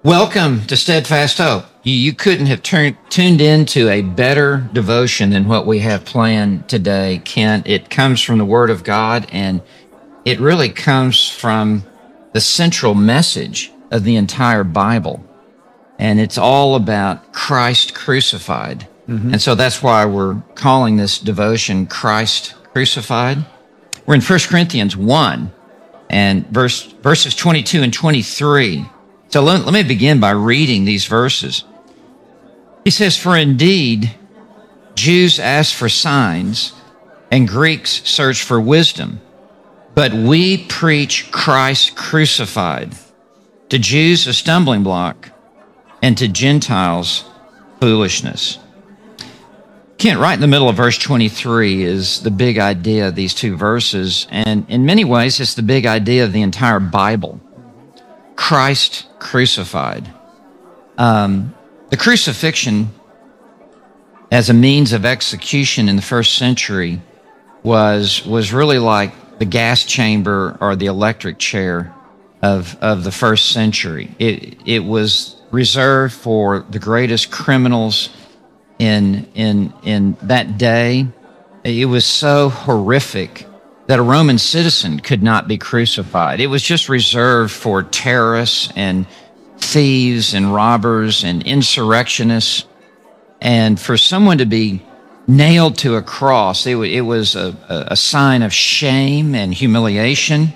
Welcome to Steadfast Hope. You couldn't have tuned into a better devotion than what we have planned today, Kent. It comes from the Word of God, and it really comes from the central message of the entire Bible. And it's all about Christ crucified. And so that's why we're calling this devotion Christ Crucified. We're in 1 Corinthians 1 and verses 22 and 23. So let me begin by reading these verses. He says, "For indeed, Jews ask for signs, and Greeks search for wisdom. But we preach Christ crucified, to Jews a stumbling block, and to Gentiles foolishness." Kent, right in the middle of verse 23 is the big idea of these two verses, and in many ways, it's the big idea of the entire Bible. Christ crucified. The crucifixion as a means of execution in the first century was really like the gas chamber or the electric chair of the first century. It was reserved for the greatest criminals in that day. It was so horrific that a Roman citizen could not be crucified. It was just reserved for terrorists and thieves and robbers and insurrectionists. And for someone to be nailed to a cross, it was a sign of shame and humiliation.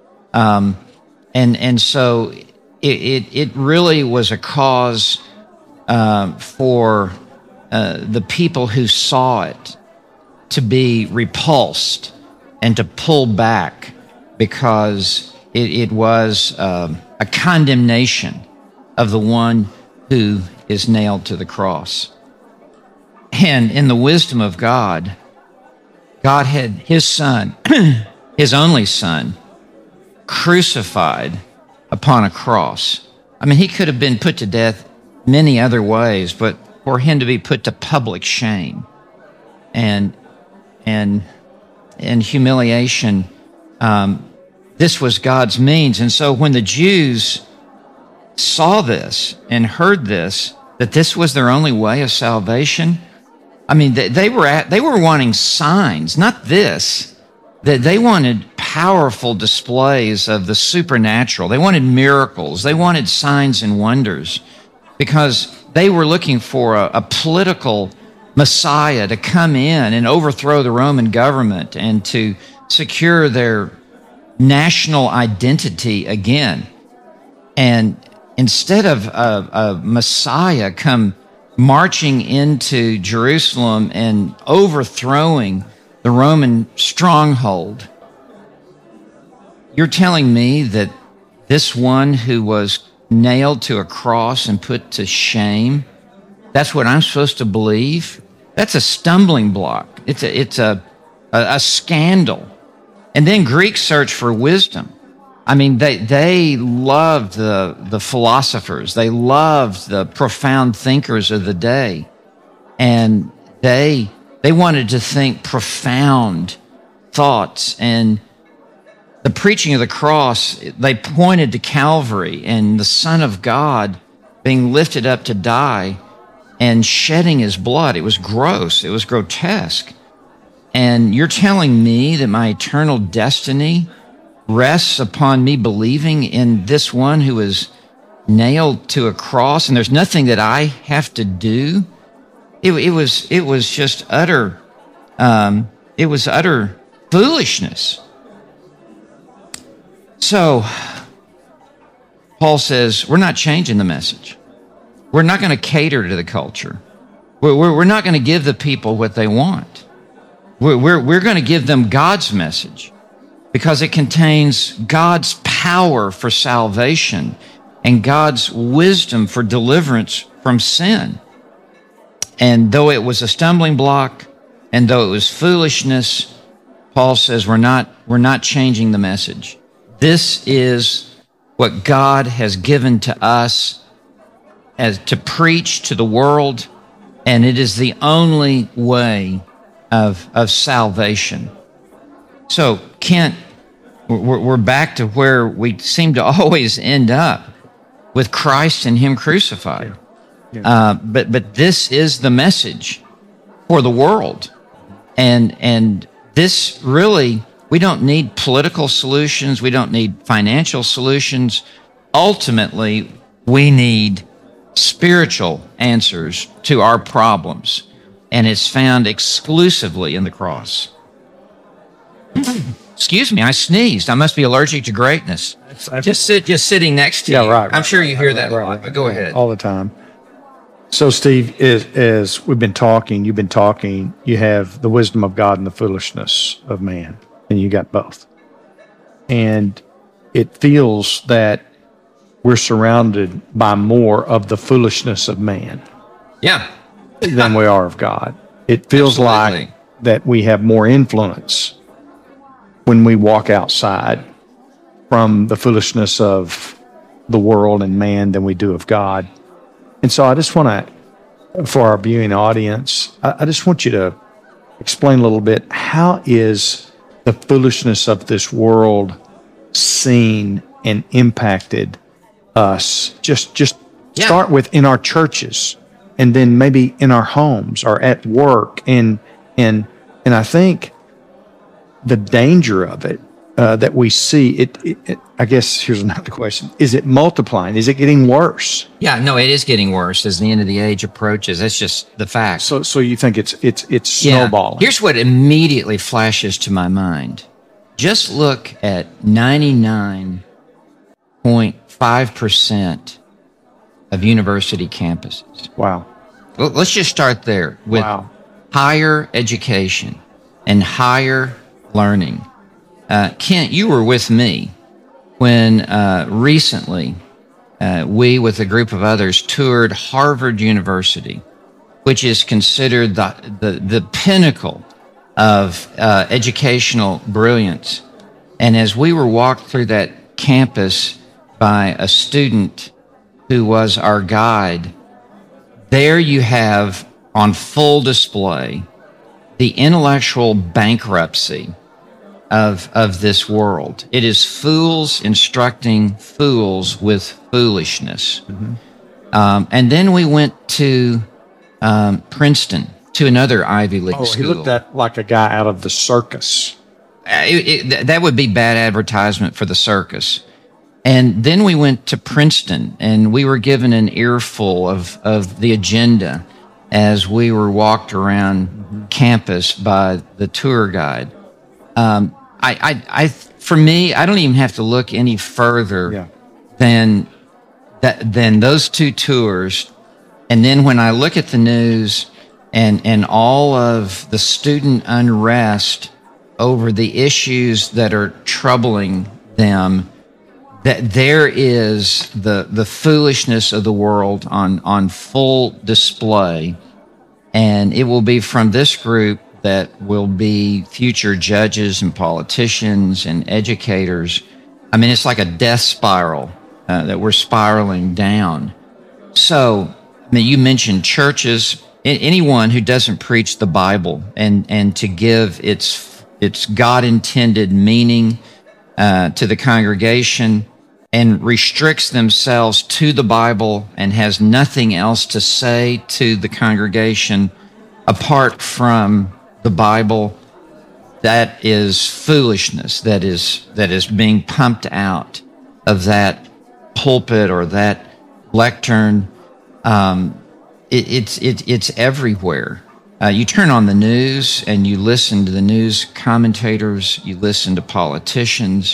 And so it really was a cause for the people who saw it to be repulsed and to pull back, because it was a condemnation of the one who is nailed to the cross. And in the wisdom of God, God had his son, his only son, crucified upon a cross. I mean, he could have been put to death many other ways, but for him to be put to public shame and humiliation, this was God's means. And so when the Jews saw this and heard this, that this was their only way of salvation, I mean, they were wanting signs, not this. That they wanted powerful displays of the supernatural. They wanted miracles. They wanted signs and wonders, because they were looking for a political Messiah to come in and overthrow the Roman government and to secure their national identity again. And instead of a Messiah come marching into Jerusalem and overthrowing the Roman stronghold, you're telling me that this one who was nailed to a cross and put to shame, that's what I'm supposed to believe? That's a stumbling block. It's a scandal. And then Greeks search for wisdom. I mean, they loved the philosophers. They loved the profound thinkers of the day. And they wanted to think profound thoughts. And the preaching of the cross, they pointed to Calvary and the Son of God being lifted up to die and shedding his blood. It was gross. It was grotesque. And you're telling me that my eternal destiny rests upon me believing in this one who is nailed to a cross, and there's nothing that I have to do? It was just utter foolishness. So Paul says, we're not changing the message. We're not going to cater to the culture. We're not going to give the people what they want. We're going to give them God's message, because it contains God's power for salvation and God's wisdom for deliverance from sin. And though it was a stumbling block, and though it was foolishness, Paul says we're not changing the message. This is what God has given to us as to preach to the world, and it is the only way of salvation. So, Kent, we're back to where we seem to always end up. with Christ and Him crucified. Yeah. But this is the message for the world. And this really, we don't need political solutions. We don't need financial solutions. Ultimately, we need spiritual answers to our problems. And it's found exclusively in the cross. Excuse me, I sneezed. I must be allergic to greatness. Just sitting next to you. Right. I'm sure you hear that a right, lot, but go ahead. All the time. So, Steve, as we've been talking, you've been talking, you have the wisdom of God and the foolishness of man, and you got both. And it feels that we're surrounded by more of the foolishness of man Yeah. than we are of God. It feels Absolutely. like that we have more influence when we walk outside from the foolishness of the world and man than we do of God. And so I just want to, for our viewing audience, I just want you to explain a little bit, how is the foolishness of this world seen and impacted us? Just Yeah. start with in our churches, and then maybe in our homes or at work. And I think the danger of it, that we see, it, I guess here's another question. Is it multiplying? Is it getting worse? Yeah, no, it is getting worse as the end of the age approaches. That's just the fact. So you think it's Yeah. snowballing? Here's what immediately flashes to my mind. Just look at 99.5% of university campuses. Wow. Well, let's just start there with Wow. higher education and higher learning. Kent, you were with me when recently we, with a group of others, toured Harvard University, which is considered the pinnacle of educational brilliance. And as we were walked through that campus by a student who was our guide, there you have on full display the intellectual bankruptcy of this world. It is fools instructing fools with foolishness. Mm-hmm. And then we went to Princeton, to another Ivy League Oh, school. he looked at like a guy out of the circus. That would be bad advertisement for the circus. And then we went to Princeton, and we were given an earful of the agenda as we were walked around campus by the tour guide. For me, I don't even have to look any further Yeah. than those two tours. And then when I look at the news and all of the student unrest over the issues that are troubling them, that there is the foolishness of the world on full display. And it will be from this group that will be future judges and politicians and educators. I mean, it's like a death spiral that we're spiraling down. So, I mean, you mentioned churches. Anyone who doesn't preach the Bible and to give its God-intended meaning to the congregation and restricts themselves to the Bible and has nothing else to say to the congregation apart from the Bible, that is foolishness that is being pumped out of that pulpit or that lectern. It's everywhere. You turn on the news and you listen to the news commentators, you listen to politicians.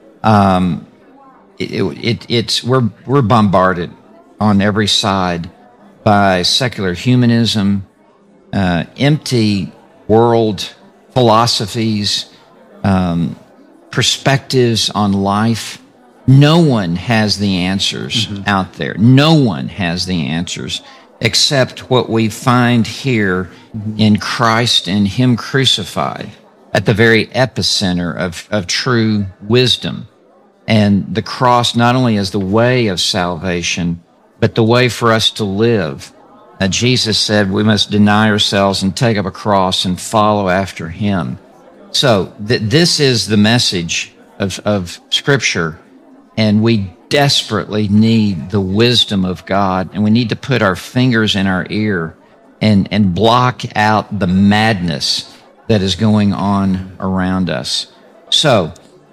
We're bombarded on every side by secular humanism, empty world philosophies, perspectives on life. No one has the answers out there. No one has the answers except what we find here in Christ and Him crucified at the very epicenter of true wisdom. And the cross not only as the way of salvation, but the way for us to live. Jesus said we must deny ourselves and take up a cross and follow after Him. So this is the message of Scripture. And we desperately need the wisdom of God, and we need to put our fingers in our ear and block out the madness that is going on around us. So,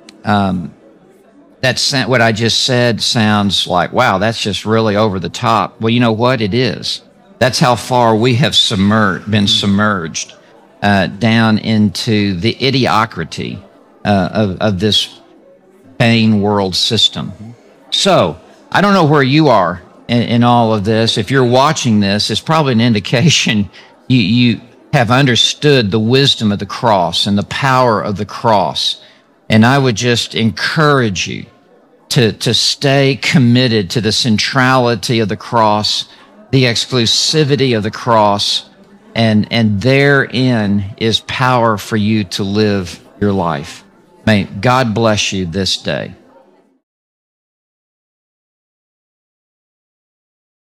that's what I just said sounds like, wow, that's just really over the top. Well, you know what? It is. That's how far we have been submerged down into the idiocracy of this vain world system. So I don't know where you are in all of this. If you're watching this, it's probably an indication you have understood the wisdom of the cross and the power of the cross. And I would just encourage you to stay committed to the centrality of the cross, the exclusivity of the cross, and therein is power for you to live your life. May God bless you this day.